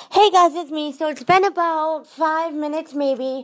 Hey guys, it's me. So it's been about 5 minutes maybe.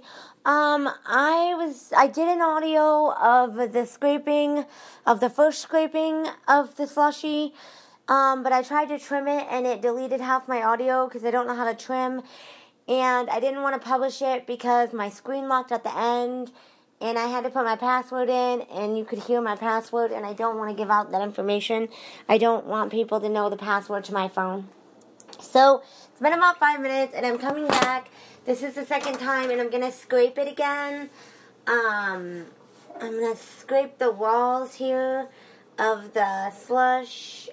I did an audio of the scraping, of the first scraping of the slushy, but I tried to trim it and it deleted half my audio because I don't know how to trim, and I didn't want to publish it because my screen locked at the end, and I had to put my password in, and you could hear my password, and I don't want to give out that information. I don't want people to know the password to my phone. So, it's been about 5 minutes, and I'm coming back. This is the second time, and I'm going to scrape it again. I'm going to scrape the walls here of the slush.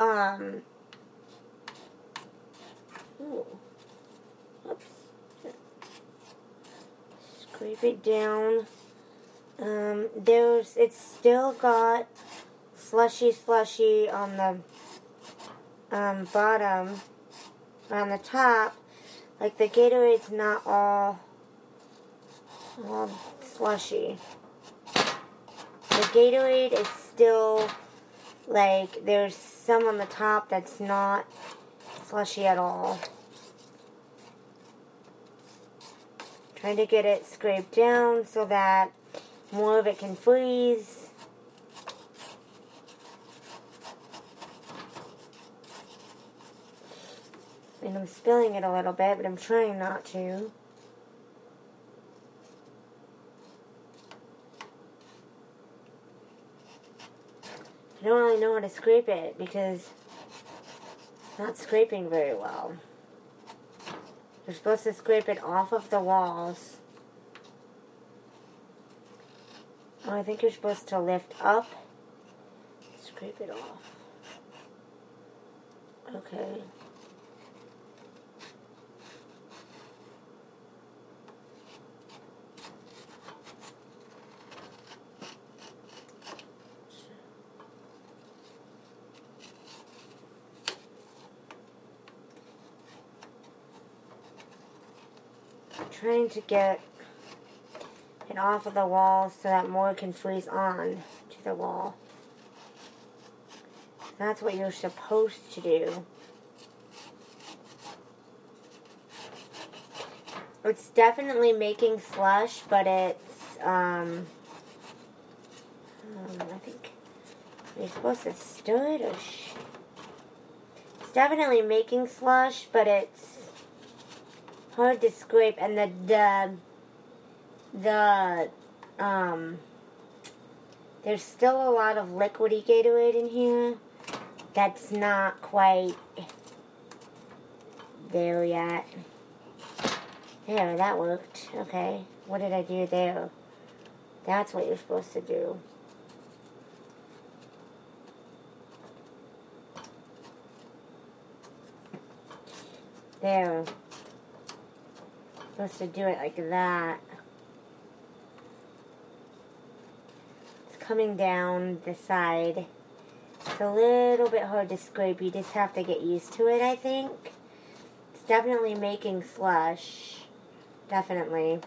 Oops. Scrape it down. It's still got slushy on the bottom. On the top, like the Gatorade's not all slushy. The Gatorade is still, like, there's some on the top that's not slushy at all. Trying to get it scraped down so that more of it can freeze. And I'm spilling it a little bit, but I'm trying not to. I don't really know how to scrape it because it's not scraping very well. You're supposed to scrape it off of the walls. Oh, I think you're supposed to lift up. Scrape it off. Okay. Trying to get it off of the wall so that more can freeze on to the wall. That's what you're supposed to do. It's definitely making slush, but it's, I think you're supposed to stir it, or it's definitely making slush, but it's hard to scrape, and there's still a lot of liquidy Gatorade in here that's not quite there yet. There, that worked. Okay, what did I do there? That's what you're supposed to do. There. Supposed to do it like that. It's coming down the side. It's a little bit hard to scrape. You just have to get used to it, I think. It's definitely making slush. Definitely.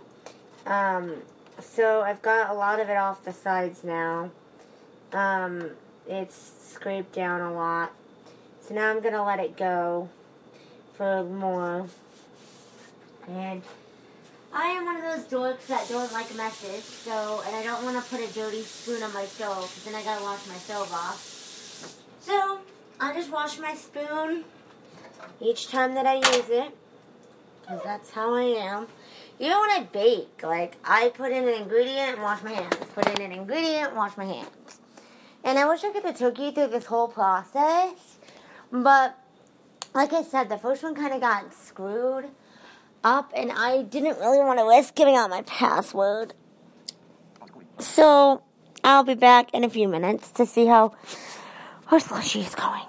So I've got a lot of it off the sides now. It's scraped down a lot. So now I'm going to let it go for more. And I am one of those dorks that don't like messes, and I don't want to put a dirty spoon on my stove, because then I gotta wash my stove off. So, I just wash my spoon each time that I use it, because that's how I am. Even when I bake, like, I put in an ingredient and wash my hands. Put in an ingredient and wash my hands. And I wish I could have took you through this whole process, but, like I said, the first one kind of got screwed up, and I didn't really want to risk giving out my password. So, I'll be back in a few minutes to see how our slushy is going.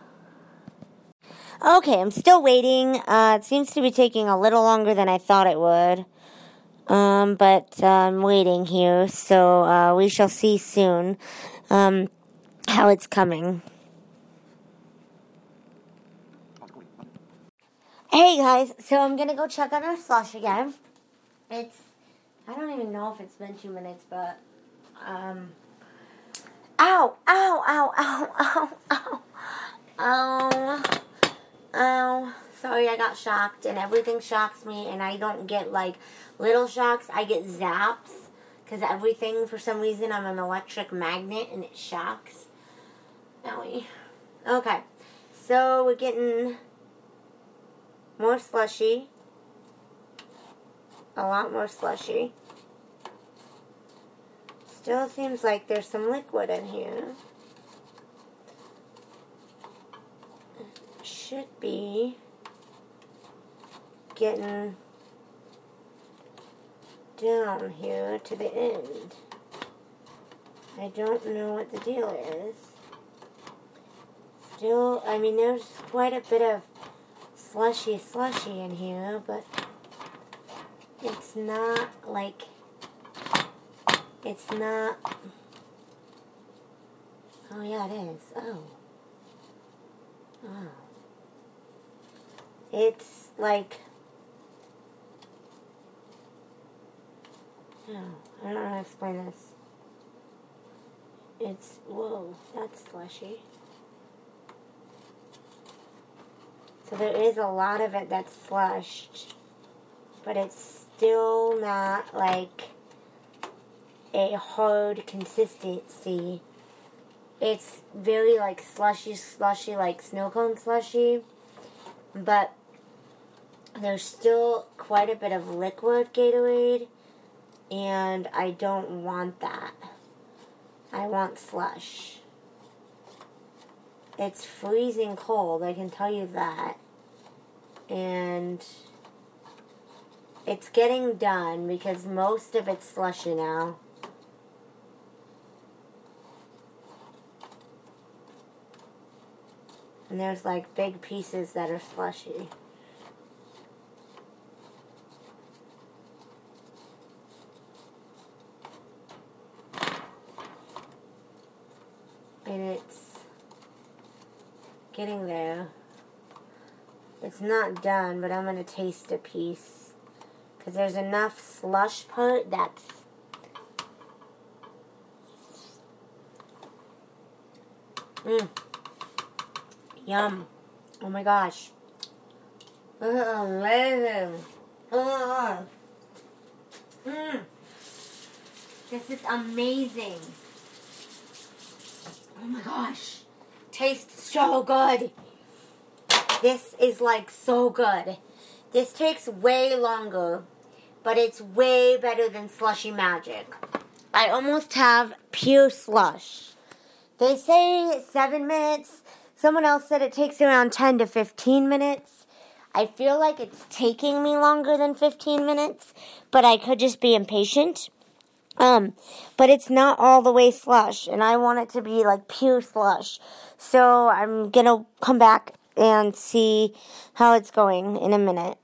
Okay, I'm still waiting. It seems to be taking a little longer than I thought it would. But I'm waiting here, so we shall see soon how it's coming. Hey guys, so I'm gonna go check on our slush again. I don't even know if it's been 2 minutes, but, ow, ow, ow, ow, ow, ow, ow, ow, Sorry, I got shocked, and everything shocks me, and I don't get, like, little shocks. I get zaps, because everything, for some reason, I'm an electric magnet, and it shocks. Owie. Okay, so we're getting more slushy. A lot more slushy. Still seems like there's some liquid in here. Should be getting down here to the end. I don't know what the deal is. Still, I mean, there's quite a bit of slushy in here, but it's not like, it's not, oh yeah, it is, oh. It's like, I don't know how to explain this. It's, whoa, that's slushy. So there is a lot of it that's slushed, but it's still not like a hard consistency. It's very like slushy, like snow cone slushy, but there's still quite a bit of liquid Gatorade, and I don't want that. I want slush. It's freezing cold, I can tell you that. And it's getting done because most of it's slushy now. And there's like big pieces that are slushy. And it's getting there. It's not done, but I'm going to taste a piece. Because there's enough slush part that's... Yum. Oh my gosh. Amazing. This is amazing. Oh my gosh. Tastes so good. This is like so good. This takes way longer, but it's way better than Slushy Magic. I almost have pure slush. They say 7 minutes. Someone else said it takes around 10 to 15 minutes. I feel like it's taking me longer than 15 minutes, but I could just be impatient. But it's not all the way slush, and I want it to be like pure slush. So I'm gonna come back and see how it's going in a minute.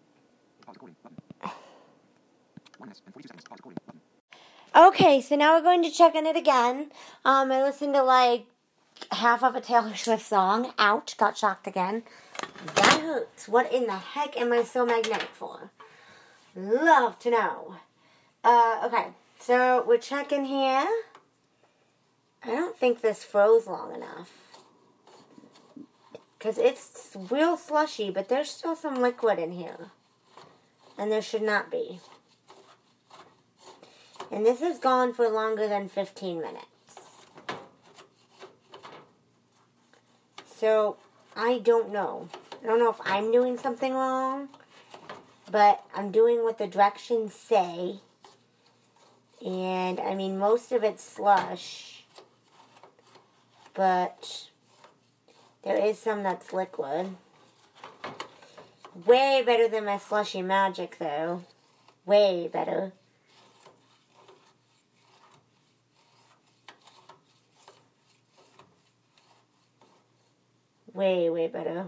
Okay, so now we're going to check on it again. I listened to like half of a Taylor Swift song. Ouch, got shocked again. That hurts. What in the heck am I so magnetic for? Love to know. Okay, so we're checking here. I don't think this froze long enough. Because it's real slushy, but there's still some liquid in here. And there should not be. And this has gone for longer than 15 minutes. So, I don't know. I don't know if I'm doing something wrong. But I'm doing what the directions say. And, I mean, most of it's slush. But there is some that's liquid. Way better than my Slushy Magic, though. Way better. Way, way better.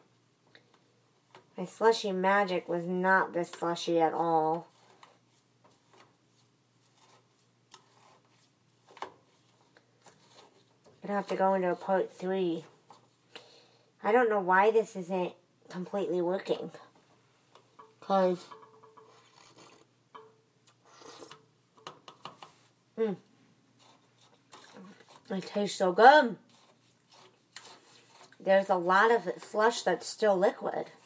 My Slushy Magic was not this slushy at all. I'm gonna have to go into part 3. I don't know why this isn't completely working. Because it tastes so good. There's a lot of slush that's still liquid.